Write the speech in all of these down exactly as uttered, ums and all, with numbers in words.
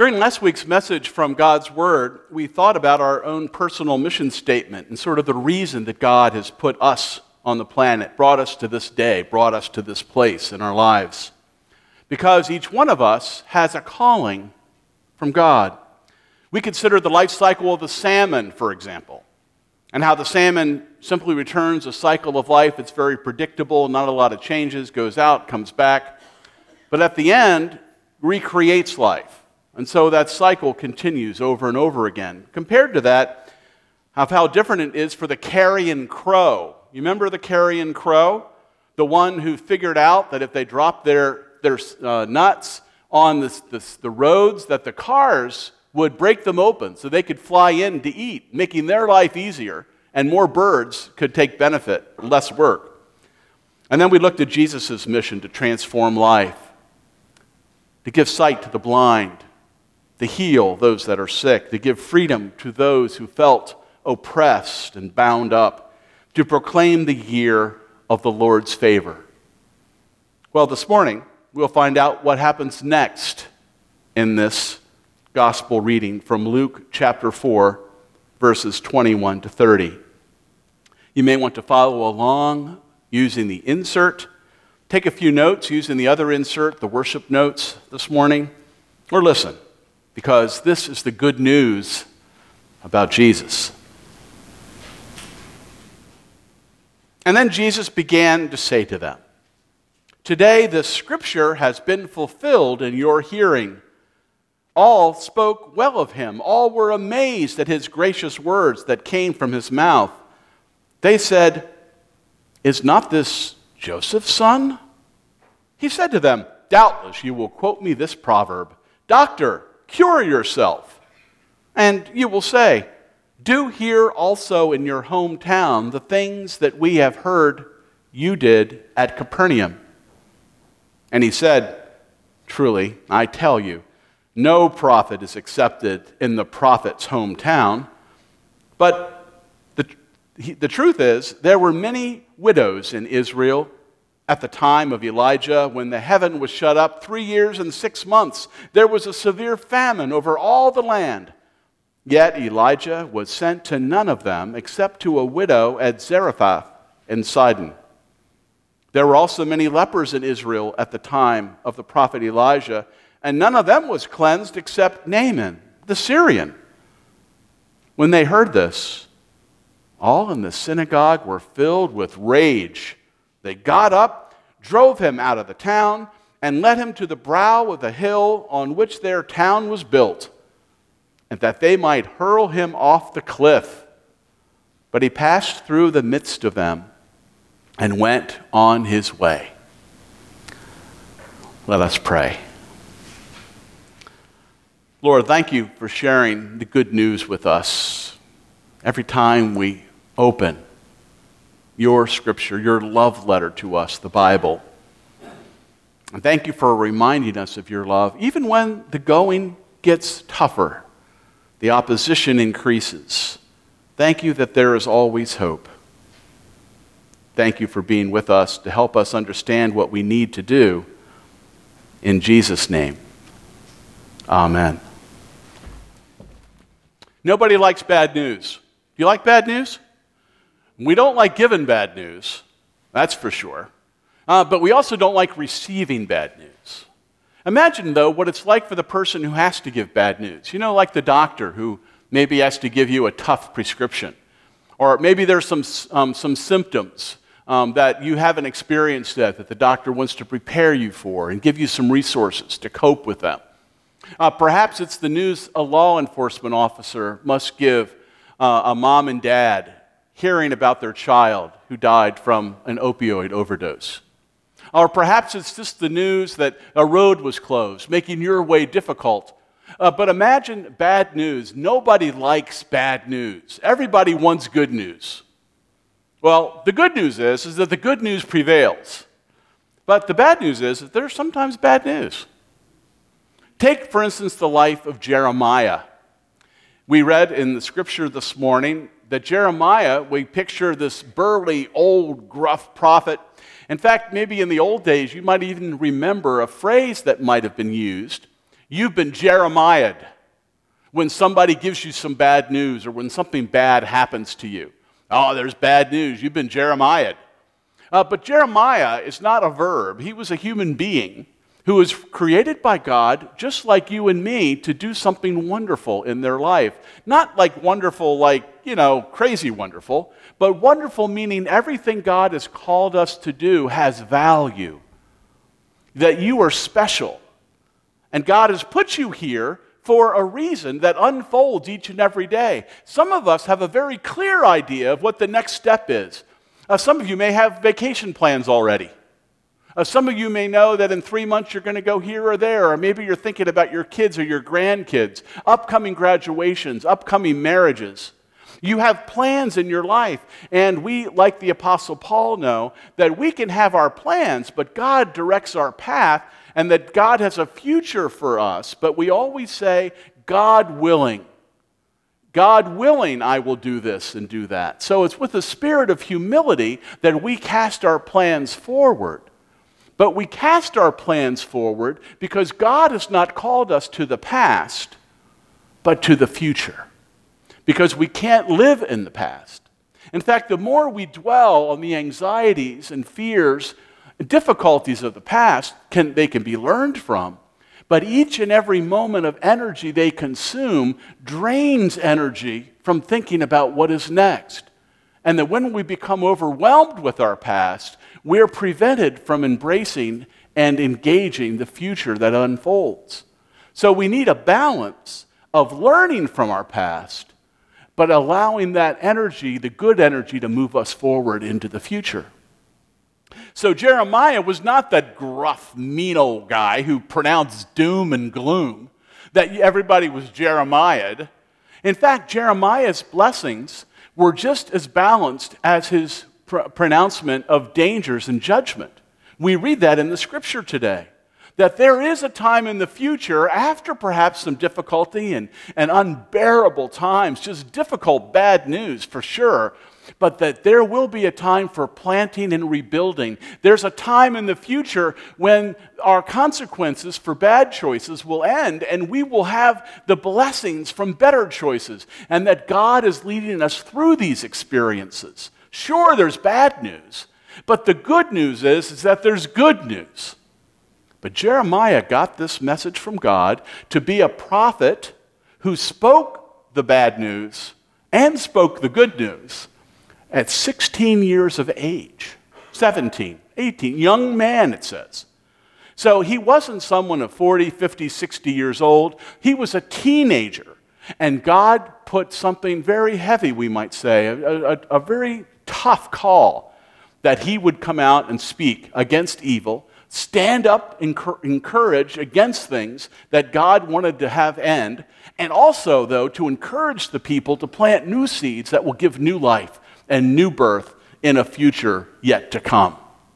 During last week's message from God's Word, we thought about our own personal mission statement and sort of the reason that God has put us on the planet, brought us to this day, brought us to this place in our lives. Because each one of us has a calling from God. We consider the life cycle of the salmon, for example, and how the salmon simply returns a cycle of life. It's very predictable, not a lot of changes, goes out, comes back, but at the end, recreates life. And so that cycle continues over and over again. Compared to that, of how different it is for the carrion crow. You remember the carrion crow? The one who figured out that if they dropped their, their uh, nuts on this, this, the roads, that the cars would break them open so they could fly in to eat, making their life easier, and more birds could take benefit, less work. And then we looked at Jesus' mission to transform life, to give sight to the blind, to heal those that are sick, to give freedom to those who felt oppressed and bound up, to proclaim the year of the Lord's favor. Well, this morning, we'll find out what happens next in this gospel reading from Luke chapter four, verses twenty-one to thirty. You may want to follow along using the insert. Take a few notes using the other insert, the worship notes this morning, or listen, because this is the good news about Jesus. And then Jesus began to say to them, "Today this scripture has been fulfilled in your hearing." All spoke well of him. All were amazed at his gracious words that came from his mouth. They said, "Is not this Joseph's son?" He said to them, "Doubtless you will quote me this proverb, 'Doctor, cure yourself.' And you will say, 'Do here also in your hometown the things that we have heard you did at Capernaum.'" And he said, "Truly, I tell you, no prophet is accepted in the prophet's hometown. But the, the truth is, there were many widows in Israel at the time of Elijah, when the heaven was shut up three years and six months. There was a severe famine over all the land. Yet Elijah was sent to none of them except to a widow at Zarephath in Sidon. There were also many lepers in Israel at the time of the prophet Elijah, and none of them was cleansed except Naaman, the Syrian." When they heard this, all in the synagogue were filled with rage. They got up, drove him out of the town, and led him to the brow of the hill on which their town was built, and that they might hurl him off the cliff. But he passed through the midst of them and went on his way. Let us pray. Lord, thank you for sharing the good news with us. Every time we open your scripture, your love letter to us, the Bible. And thank you for reminding us of your love, even when the going gets tougher, the opposition increases. Thank you that there is always hope. Thank you for being with us to help us understand what we need to do. In Jesus' name, amen. Nobody likes bad news. Do you like bad news? We don't like giving bad news, that's for sure. Uh, but we also don't like receiving bad news. Imagine, though, what it's like for the person who has to give bad news. You know, like the doctor who maybe has to give you a tough prescription. Or maybe there's some, um, some symptoms um, that you haven't experienced yet that the doctor wants to prepare you for and give you some resources to cope with them. Uh, perhaps it's the news a law enforcement officer must give uh, a mom and dad hearing about their child who died from an opioid overdose. Or perhaps it's just the news that a road was closed, making your way difficult. Uh, but imagine bad news. Nobody likes bad news. Everybody wants good news. Well, the good news is, is that the good news prevails. But the bad news is that there's sometimes bad news. Take, for instance, the life of Jeremiah. We read in the scripture this morning that Jeremiah, we picture this burly, old, gruff prophet. In fact, maybe in the old days, you might even remember a phrase that might have been used. You've been Jeremiah'd when somebody gives you some bad news or when something bad happens to you. Oh, there's bad news. You've been Jeremiah'd. Uh, but Jeremiah is not a verb. He was a human being who was created by God, just like you and me, to do something wonderful in their life. Not like wonderful, like, you know, crazy wonderful, but wonderful meaning everything God has called us to do has value. That you are special. And God has put you here for a reason that unfolds each and every day. Some of us have a very clear idea of what the next step is. Uh, some of you may have vacation plans already. Uh, some of you may know that in three months you're going to go here or there, or maybe you're thinking about your kids or your grandkids, upcoming graduations, upcoming marriages. You have plans in your life, and we, like the Apostle Paul, know that we can have our plans, but God directs our path, and that God has a future for us, but we always say, God willing. God willing, I will do this and do that. So it's with a spirit of humility that we cast our plans forward. But we cast our plans forward because God has not called us to the past, but to the future. Because we can't live in the past. In fact, the more we dwell on the anxieties and fears and difficulties of the past, can, they can be learned from. But each and every moment of energy they consume drains energy from thinking about what is next. And that when we become overwhelmed with our past, we're prevented from embracing and engaging the future that unfolds. So we need a balance of learning from our past, but allowing that energy, the good energy, to move us forward into the future. So Jeremiah was not that gruff, mean old guy who pronounced doom and gloom, that everybody was Jeremiah. In fact, Jeremiah's blessings were just as balanced as his pr- pronouncement of dangers and judgment. We read that in the scripture today, that there is a time in the future, after perhaps some difficulty and, and unbearable times, just difficult, bad news for sure, but that there will be a time for planting and rebuilding. There's a time in the future when our consequences for bad choices will end, and we will have the blessings from better choices, and that God is leading us through these experiences. Sure, there's bad news, but the good news is, is that there's good news. But Jeremiah got this message from God to be a prophet who spoke the bad news and spoke the good news at sixteen years of age, seventeen, eighteen, young man, it says. So he wasn't someone of forty, fifty, sixty years old. He was a teenager. And God put something very heavy, we might say, a, a, a very tough call, that he would come out and speak against evil, stand up and encourage against things that God wanted to have end, and also, though, to encourage the people to plant new seeds that will give new life and new birth in a future yet to come.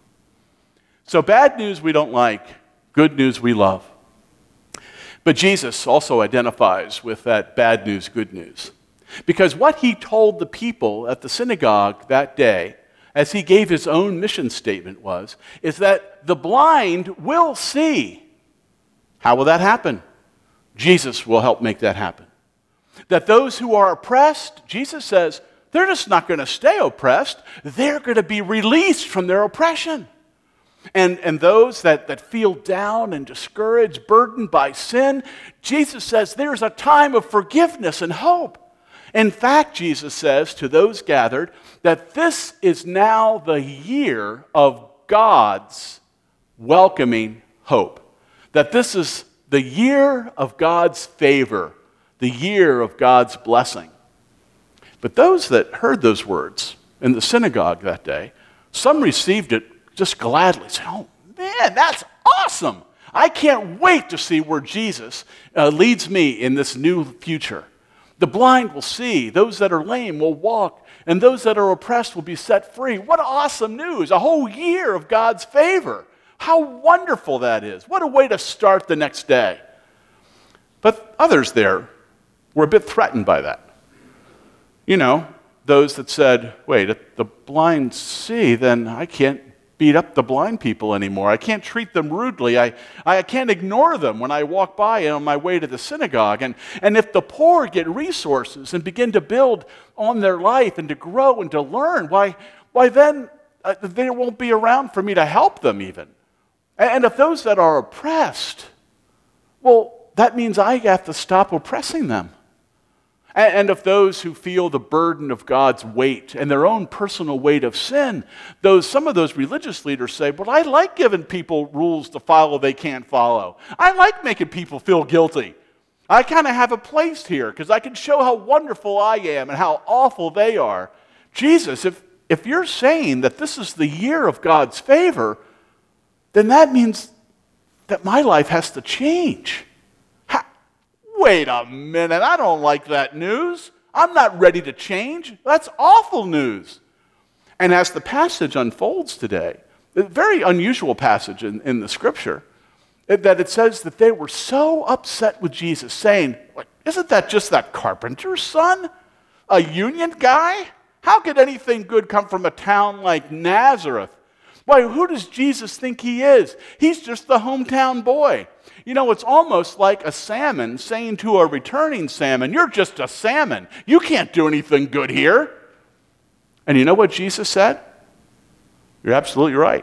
So bad news we don't like, good news we love. But Jesus also identifies with that bad news, good news. Because what he told the people at the synagogue that day, as he gave his own mission statement, was, is that the blind will see. How will that happen? Jesus will help make that happen. That those who are oppressed, Jesus says, they're just not going to stay oppressed. They're going to be released from their oppression. And, and those that, that feel down and discouraged, burdened by sin, Jesus says there's a time of forgiveness and hope. In fact, Jesus says to those gathered that this is now the year of God's welcoming hope. That this is the year of God's favor, the year of God's blessing. But those that heard those words in the synagogue that day, some received it just gladly, saying, oh man, that's awesome. I can't wait to see where Jesus uh, leads me in this new future. The blind will see, those that are lame will walk, and those that are oppressed will be set free. What awesome news, a whole year of God's favor. How wonderful that is. What a way to start the next day. But others there were a bit threatened by that. You know, those that said, wait, if the blind see, then I can't beat up the blind people anymore. I can't treat them rudely. I, I can't ignore them when I walk by on my way to the synagogue. And, and if the poor get resources and begin to build on their life and to grow and to learn, why, why then uh, they won't be around for me to help them even. And, and if those that are oppressed, well, that means I have to stop oppressing them. And of those who feel the burden of God's weight and their own personal weight of sin, those some of those religious leaders say, well, I like giving people rules to follow they can't follow. I like making people feel guilty. I kind of have a place here because I can show how wonderful I am and how awful they are. Jesus, if, if you're saying that this is the year of God's favor, then that means that my life has to change. Wait a minute, I don't like that news. I'm not ready to change. That's awful news. And as the passage unfolds today, a very unusual passage in, in the scripture, that it says that they were so upset with Jesus, saying, isn't that just that carpenter's son? A union guy? How could anything good come from a town like Nazareth? Why, who does Jesus think he is? He's just the hometown boy. You know, it's almost like a salmon saying to a returning salmon, you're just a salmon. You can't do anything good here. And you know what Jesus said? You're absolutely right.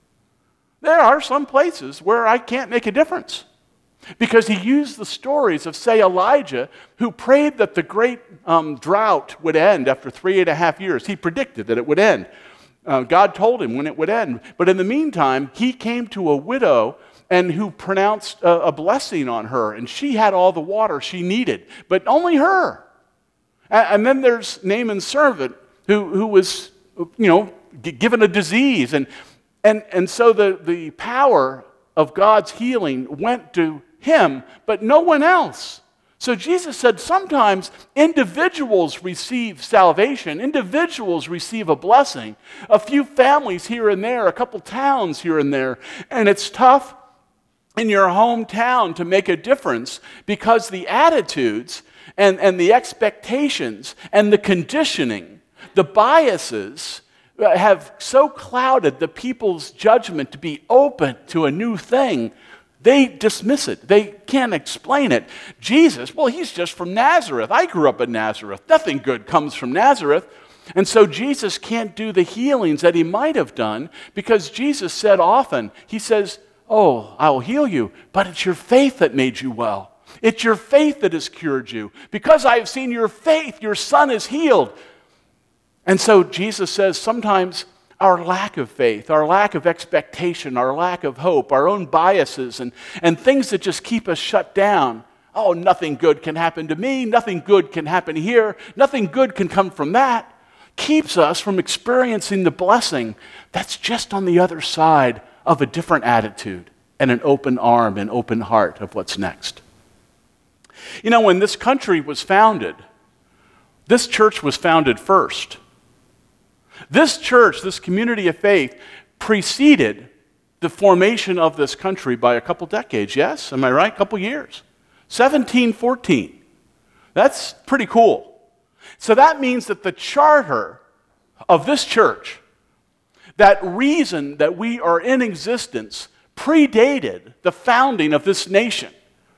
There are some places where I can't make a difference. Because he used the stories of, say, Elijah, who prayed that the great um, drought would end after three and a half years. He predicted that it would end. Uh, God told him when it would end. But in the meantime, he came to a widow and who pronounced a, a blessing on her, and she had all the water she needed, but only her. And, and then there's Naaman's servant who, who was, you know, g- given a disease. And, and, and so the, the power of God's healing went to him, but no one else. So Jesus said sometimes individuals receive salvation, individuals receive a blessing, a few families here and there, a couple towns here and there, and it's tough in your hometown to make a difference because the attitudes and, and the expectations and the conditioning, the biases have so clouded the people's judgment to be open to a new thing. They dismiss it. They can't explain it. Jesus, well, he's just from Nazareth. I grew up in Nazareth. Nothing good comes from Nazareth. And so Jesus can't do the healings that he might have done because Jesus said often, he says, oh, I'll heal you, but it's your faith that made you well. It's your faith that has cured you. Because I have seen your faith, your son is healed. And so Jesus says sometimes our lack of faith, our lack of expectation, our lack of hope, our own biases, and, and things that just keep us shut down. Oh, nothing good can happen to me. Nothing good can happen here. Nothing good can come from that. Keeps us from experiencing the blessing that's just on the other side of a different attitude and an open arm and open heart of what's next. You know, when this country was founded, this church was founded first. This church, this community of faith, preceded the formation of this country by a couple decades, yes? Am I right? A couple years. seventeen fourteen. That's pretty cool. So that means that the charter of this church, that reason that we are in existence, predated the founding of this nation.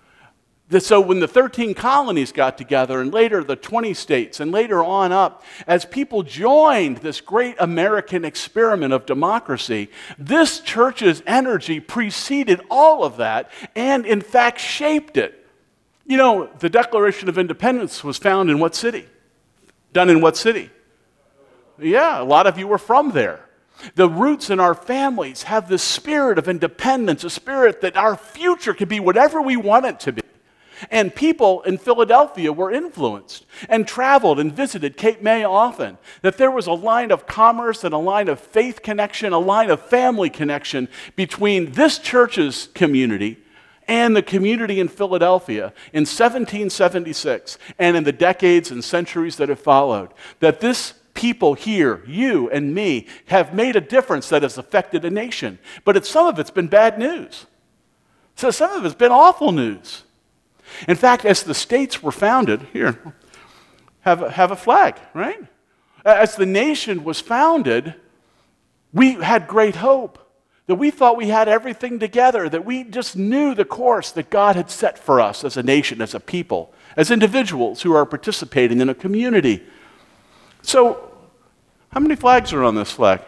So when the thirteen colonies got together, and later the twenty states, and later on up, as people joined this great American experiment of democracy, this church's energy preceded all of that, and in fact shaped it. You know, the Declaration of Independence was found in what city? Done in what city? Yeah, a lot of you were from there. The roots in our families have this spirit of independence, a spirit that our future can be whatever we want it to be. And people in Philadelphia were influenced and traveled and visited Cape May often. That there was a line of commerce and a line of faith connection, a line of family connection between this church's community and the community in Philadelphia in seventeen seventy-six and in the decades and centuries that have followed. That this people here, you and me, have made a difference that has affected a nation. But it's, some of it's been bad news. So some of it's been awful news. In fact, as the states were founded, here, have a, have a flag, right? As the nation was founded, We had great hope, that we thought we had everything together, that we just knew the course that God had set for us as a nation, as a people, as individuals who are participating in a community. So, how many flags are on this flag?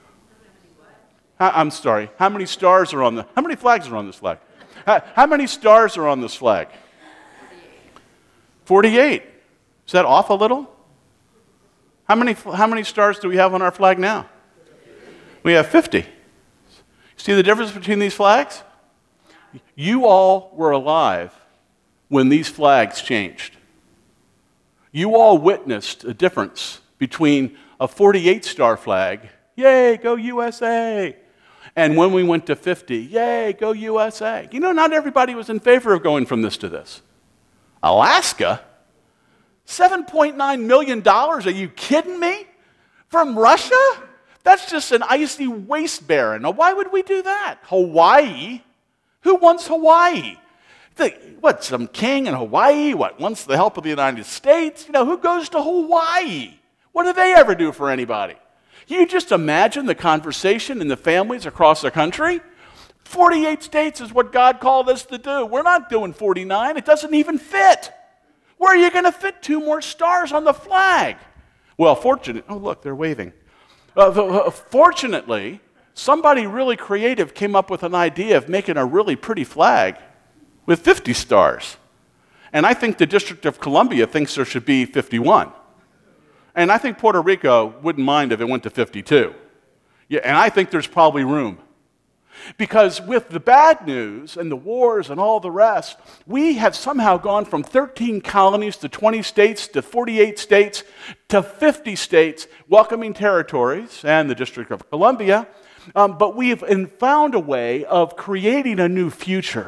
I'm sorry, how many stars are on the, how many flags are on this flag? How, how many stars are on this flag? forty-eight. Is that off a little? How many, how many stars do we have on our flag now? We have fifty. See the difference between these flags? You all were alive when these flags changed. You all witnessed a difference between a forty-eight star flag, yay, go U S A, and when we went to fifty, yay, go U S A. You know, not everybody was in favor of going from this to this. Alaska? seven point nine million dollars? Are you kidding me? From Russia? That's just an icy waste barren. Now, why would we do that? Hawaii? Who wants Hawaii? The, what, some king in Hawaii? What, wants the help of the United States? You know, who goes to Hawaii? What do they ever do for anybody? You just imagine the conversation in the families across the country? forty-eight states is what God called us to do. We're not doing forty-nine. It doesn't even fit. Where are you going to fit two more stars on the flag? Well, fortunately, oh, look, they're waving. Uh, fortunately, somebody really creative came up with an idea of making a really pretty flag with fifty stars. And I think the District of Columbia thinks there should be fifty-one. And I think Puerto Rico wouldn't mind if it went to fifty-two. Yeah, and I think there's probably room. Because with the bad news and the wars and all the rest, we have somehow gone from thirteen colonies to twenty states to forty-eight states to fifty states, welcoming territories and the District of Columbia. Um, but we've found a way of creating a new future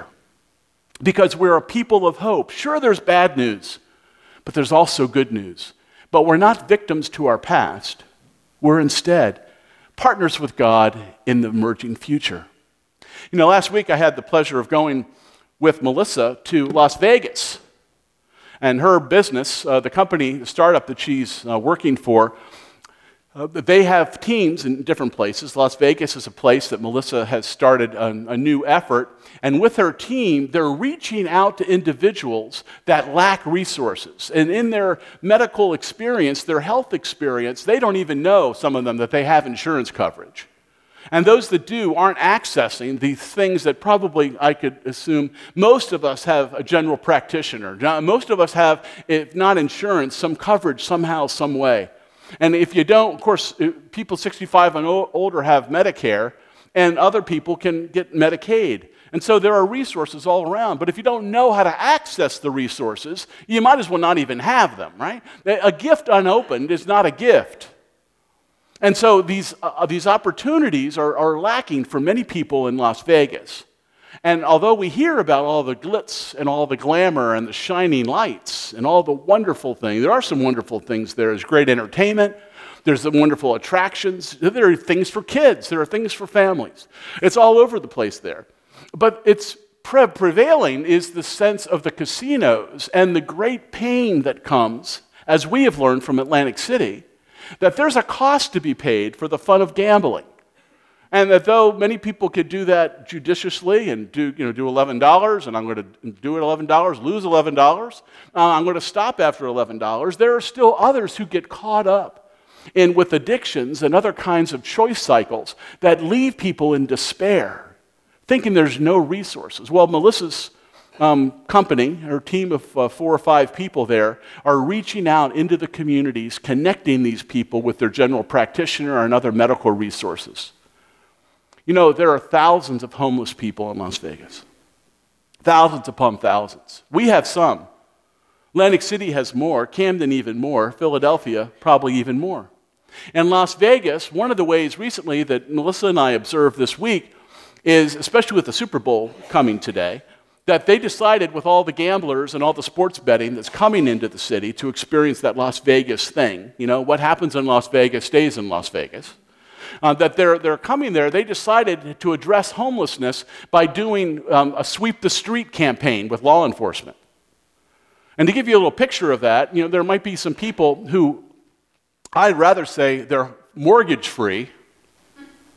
because we're a people of hope. Sure, there's bad news, but there's also good news. But we're not victims to our past. We're instead partners with God in the emerging future. You know, last week I had the pleasure of going with Melissa to Las Vegas. And her business, uh, the company, the startup that she's uh, working for, uh, they have teams in different places. Las Vegas is a place that Melissa has started a, a new effort. And with her team, they're reaching out to individuals that lack resources. And in their medical experience, their health experience, they don't even know, some of them, that they have insurance coverage. And those that do aren't accessing these things that probably, I could assume, most of us have a general practitioner. Most of us have, if not insurance, some coverage somehow, some way. And if you don't, of course, people sixty-five and older have Medicare, and other people can get Medicaid. And so there are resources all around. But if you don't know how to access the resources, you might as well not even have them, right? A gift unopened is not a gift. And so these, uh, these opportunities are, are lacking for many people in Las Vegas. And although we hear about all the glitz and all the glamour and the shining lights and all the wonderful things, there are some wonderful things there. There's great entertainment. There's some wonderful attractions. There are things for kids. There are things for families. It's all over the place there. But it's pre- prevailing is the sense of the casinos and the great pain that comes, as we have learned from Atlantic City, that there's a cost to be paid for the fun of gambling. And that though many people could do that judiciously and do, you know, do eleven dollars, and I'm going to do it eleven dollars, lose eleven dollars, uh, I'm going to stop after eleven dollars, there are still others who get caught up in with addictions and other kinds of choice cycles that leave people in despair, thinking there's no resources. Well, Melissa's Um, company, her team of uh, four or five people there, are reaching out into the communities, connecting these people with their general practitioner and other medical resources. You know, there are thousands of homeless people in Las Vegas. Thousands upon thousands. We have some. Atlantic City has more, Camden even more, Philadelphia probably even more. In Las Vegas, one of the ways recently that Melissa and I observed this week is, especially with the Super Bowl coming today, that they decided with all the gamblers and all the sports betting that's coming into the city to experience that Las Vegas thing. You know, what happens in Las Vegas stays in Las Vegas. Uh, that they're, they're coming there, they decided to address homelessness by doing um, a sweep the street campaign with law enforcement. And to give you a little picture of that, you know, there might be some people who, I'd rather say they're mortgage-free,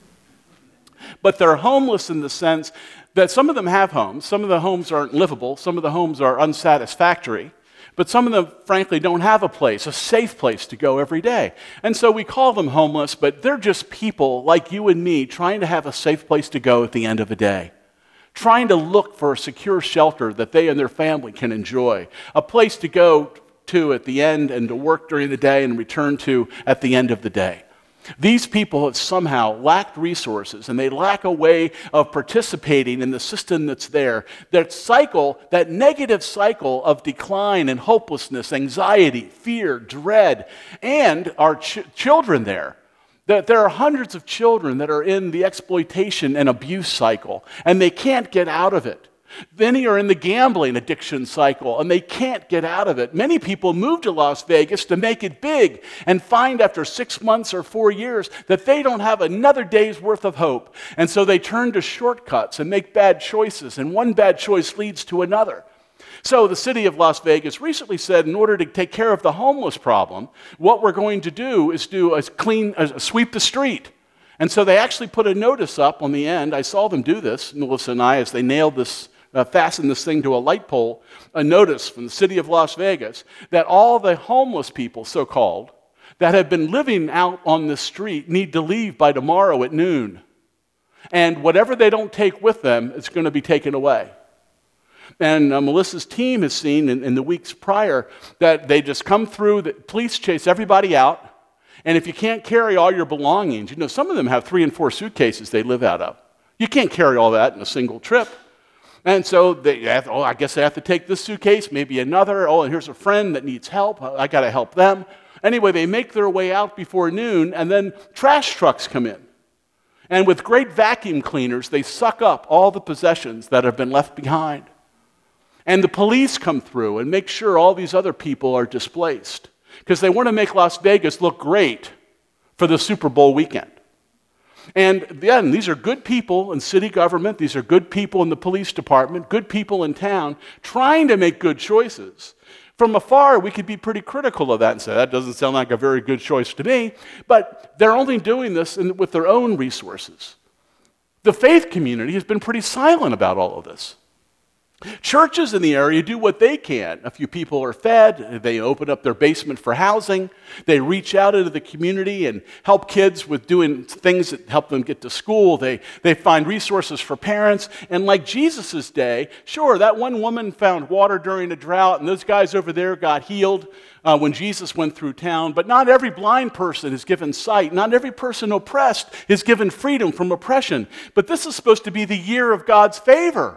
But they're homeless in the sense that some of them have homes. Some of the homes aren't livable. Some of the homes are unsatisfactory. But some of them, frankly, don't have a place, a safe place to go every day. And so we call them homeless, but they're just people like you and me trying to have a safe place to go at the end of the day, trying to look for a secure shelter that they and their family can enjoy, a place to go to at the end and to work during the day and return to at the end of the day. These people have somehow lacked resources, and they lack a way of participating in the system that's there. That cycle, that negative cycle of decline and hopelessness, anxiety, fear, dread, and our ch- children there. That there are hundreds of children that are in the exploitation and abuse cycle, and they can't get out of it. Many are in the gambling addiction cycle, and they can't get out of it. Many people move to Las Vegas to make it big and find after six months or four years that they don't have another day's worth of hope. And so they turn to shortcuts and make bad choices, and one bad choice leads to another. So the city of Las Vegas recently said, in order to take care of the homeless problem, what we're going to do is do a clean, a sweep the street. And so they actually put a notice up on the end. I saw them do this, Melissa and I, as they nailed this Uh, fasten this thing to a light pole, a notice from the city of Las Vegas that all the homeless people, so-called, that have been living out on the street need to leave by tomorrow at noon. And whatever they don't take with them is going to be taken away. And uh, Melissa's team has seen in, in the weeks prior that they just come through, the police chase everybody out, and if you can't carry all your belongings, you know, some of them have three and four suitcases they live out of. You can't carry all that in a single trip. And so they have, oh, I guess I have to take this suitcase, maybe another. Oh, and here's a friend that needs help. I got to help them. Anyway, they make their way out before noon, and then trash trucks come in. And with great vacuum cleaners, they suck up all the possessions that have been left behind. And the police come through and make sure all these other people are displaced because they want to make Las Vegas look great for the Super Bowl weekend. And again, these are good people in city government. These are good people in the police department, good people in town, trying to make good choices. From afar, we could be pretty critical of that and say, that doesn't sound like a very good choice to me. But they're only doing this in, with their own resources. The faith community has been pretty silent about all of this. Churches in the area do what they can. A few people are fed. They open up their basement for housing. They reach out into the community and help kids with doing things that help them get to school. They, they find resources for parents. And like Jesus' day, sure, that one woman found water during a drought, and those guys over there got healed uh, when Jesus went through town. But not every blind person is given sight. Not every person oppressed is given freedom from oppression. But this is supposed to be the year of God's favor.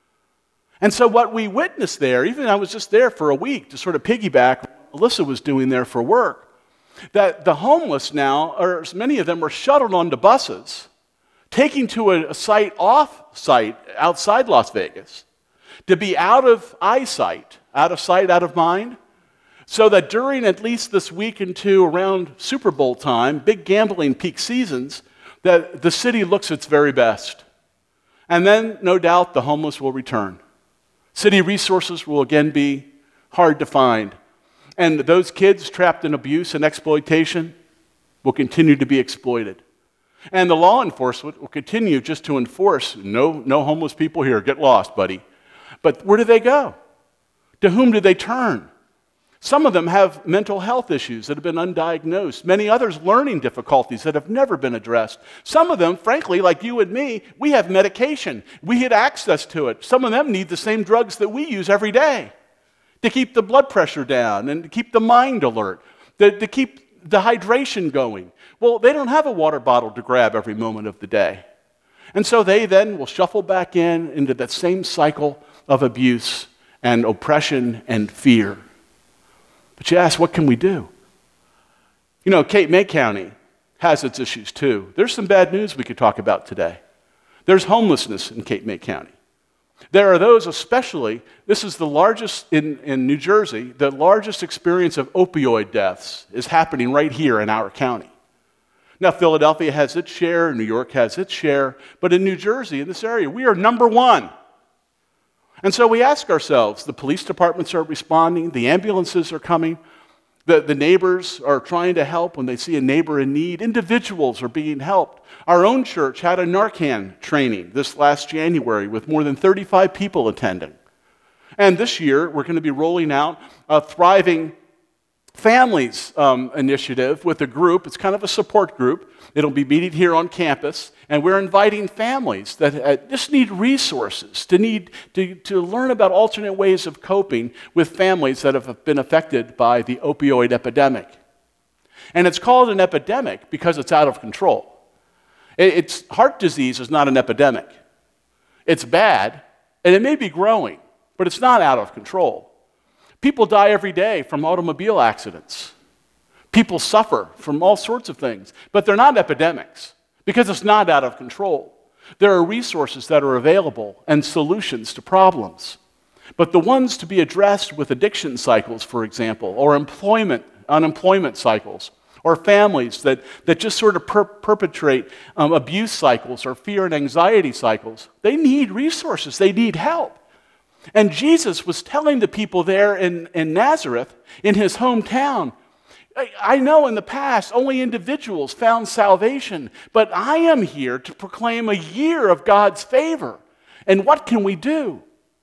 And so what we witnessed there, even I was just there for a week to sort of piggyback what Melissa was doing there for work, that the homeless now, or many of them, were shuttled onto buses, taken to a, a site off-site outside Las Vegas to be out of eyesight, out of sight, out of mind, so that during at least this week and two around Super Bowl time, big gambling peak seasons, that the city looks its very best. And then, no doubt, the homeless will return. City resources will again be hard to find. And those kids trapped in abuse and exploitation will continue to be exploited. And the law enforcement will continue just to enforce, no, no homeless people here, get lost, buddy. But where do they go? To whom do they turn? Some of them have mental health issues that have been undiagnosed. Many others learning difficulties that have never been addressed. Some of them, frankly, like you and me, we have medication. We had access to it. Some of them need the same drugs that we use every day to keep the blood pressure down and to keep the mind alert, to, to keep the hydration going. Well, they don't have a water bottle to grab every moment of the day. And so they then will shuffle back in into that same cycle of abuse and oppression and fear. But you ask, what can we do? You know, Cape May County has its issues too. There's some bad news we could talk about today. There's homelessness in Cape May County. There are those especially, this is the largest in, in New Jersey, the largest experience of opioid deaths is happening right here in our county. Now, Philadelphia has its share, New York has its share, but in New Jersey, in this area, we are number one. And so we ask ourselves, the police departments are responding, the ambulances are coming, The, the neighbors are trying to help when they see a neighbor in need. Individuals are being helped. Our own church had a Narcan training this last January with more than thirty-five people attending. And this year, we're going to be rolling out a Thriving Families um, initiative with a group. It's kind of a support group. It'll be meeting here on campus, and we're inviting families that uh, just need resources, to need to, to learn about alternate ways of coping with families that have been affected by the opioid epidemic. And it's called an epidemic because it's out of control. It, it's heart disease is not an epidemic. It's bad, and it may be growing, but it's not out of control. People die every day from automobile accidents. People suffer from all sorts of things, but they're not epidemics because it's not out of control. There are resources that are available and solutions to problems. But the ones to be addressed with addiction cycles, for example, or employment, unemployment cycles, or families that, that just sort of per- perpetrate um, abuse cycles or fear and anxiety cycles, they need resources, they need help. And Jesus was telling the people there in, in Nazareth, in his hometown, I, I know in the past only individuals found salvation, but I am here to proclaim a year of God's favor. And what can we do?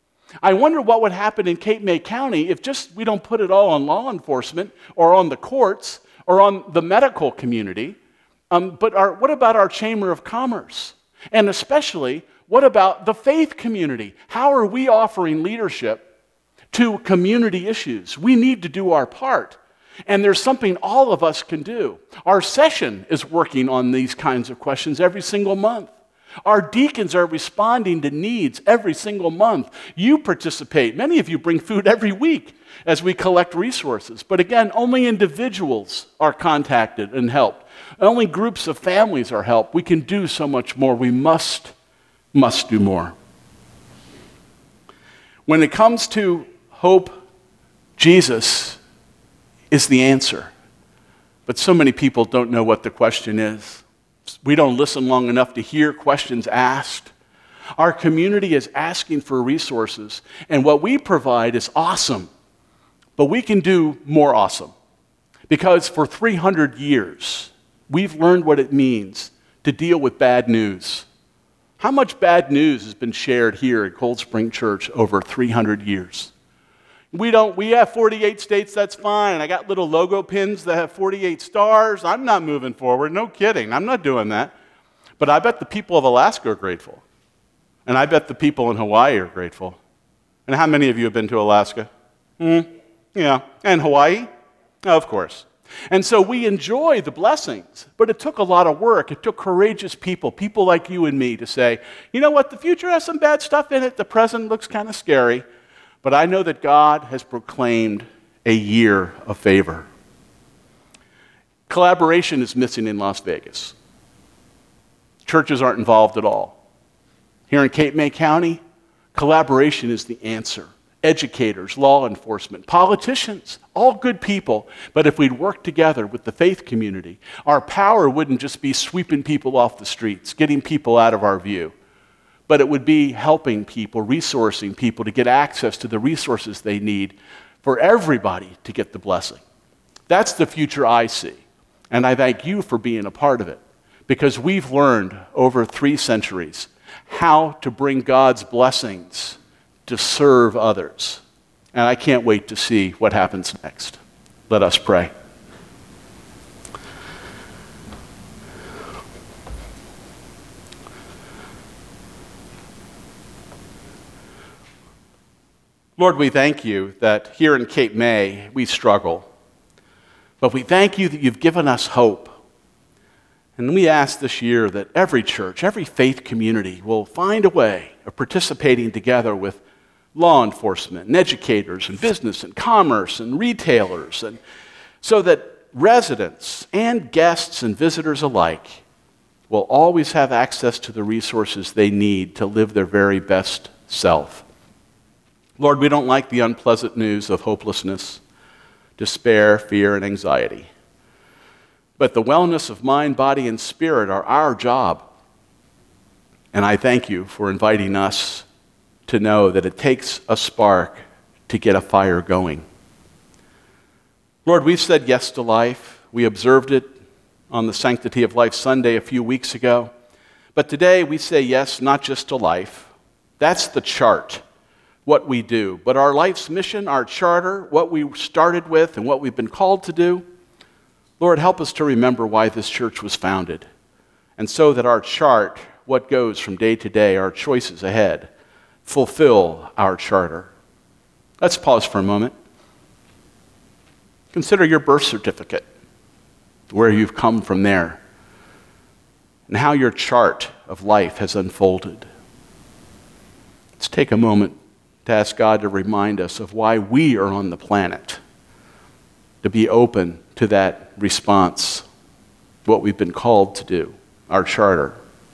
I wonder what would happen in Cape May County if just we don't put it all on law enforcement or on the courts or on the medical community, um, but our, what about our Chamber of Commerce? And especially, what about the faith community? How are we offering leadership to community issues? We need to do our part. And there's something all of us can do. Our session is working on these kinds of questions every single month. Our deacons are responding to needs every single month. You participate. Many of you bring food every week as we collect resources. But again, only individuals are contacted and helped. Only groups of families are helped. We can do so much more. We must must do more. When it comes to hope, Jesus is the answer. But so many people don't know what the question is. We don't listen long enough to hear questions asked. Our community is asking for resources, and what we provide is awesome. But we can do more awesome. Because for three hundred years, we've learned what it means to deal with bad news. How much bad news has been shared here at Cold Spring Church over three hundred years? We don't, we have forty-eight states, that's fine. I got little logo pins that have forty-eight stars. I'm not moving forward, no kidding. I'm not doing that. But I bet the people of Alaska are grateful. And I bet the people in Hawaii are grateful. And how many of you have been to Alaska? Hmm? Yeah. And Hawaii? Oh, of course. And so we enjoy the blessings, but it took a lot of work. It took courageous people, people like you and me, to say, you know what, the future has some bad stuff in it, the present looks kind of scary, but I know that God has proclaimed a year of favor. Collaboration is missing in Las Vegas. Churches aren't involved at all. Here in Cape May County, collaboration is the answer. Educators, law enforcement, politicians, all good people. But if we'd work together with the faith community, our power wouldn't just be sweeping people off the streets, getting people out of our view, but it would be helping people, resourcing people to get access to the resources they need for everybody to get the blessing. That's the future I see. And I thank you for being a part of it, because we've learned over three centuries how to bring God's blessings to serve others. And I can't wait to see what happens next. Let us pray. Lord, we thank you that here in Cape May we struggle, but we thank you that you've given us hope. And we ask this year that every church, every faith community will find a way of participating together with law enforcement and educators and business and commerce and retailers, and so that residents and guests and visitors alike will always have access to the resources they need to live their very best self. Lord, we don't like the unpleasant news of hopelessness, despair, fear, and anxiety. But the wellness of mind, body, and spirit are our job. And I thank you for inviting us to know that it takes a spark to get a fire going. Lord, we've said yes to life. We observed it on the Sanctity of Life Sunday a few weeks ago. But today we say yes not just to life. That's the chart, what we do. But our life's mission, our charter, what we started with and what we've been called to do, Lord, help us to remember why this church was founded. And so that our chart, what goes from day to day, our choices ahead, fulfill our charter. Let's pause for a moment. Consider your birth certificate, where you've come from there, and how your chart of life has unfolded. Let's take a moment to ask God to remind us of why we are on the planet, to be open to that response, what we've been called to do, our charter.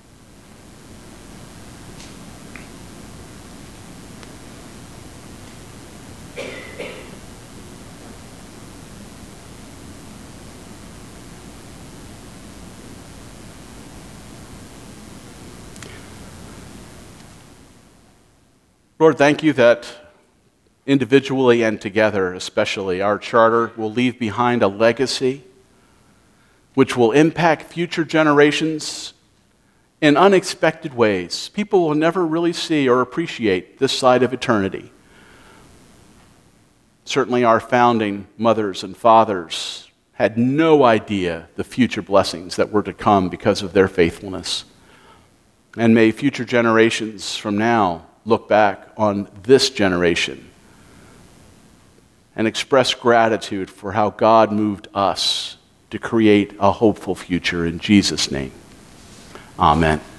Lord, thank you that individually and together, especially, our charter will leave behind a legacy which will impact future generations in unexpected ways. People will never really see or appreciate this side of eternity. Certainly our founding mothers and fathers had no idea the future blessings that were to come because of their faithfulness. And may future generations from now look back on this generation and express gratitude for how God moved us to create a hopeful future. In Jesus' name, amen.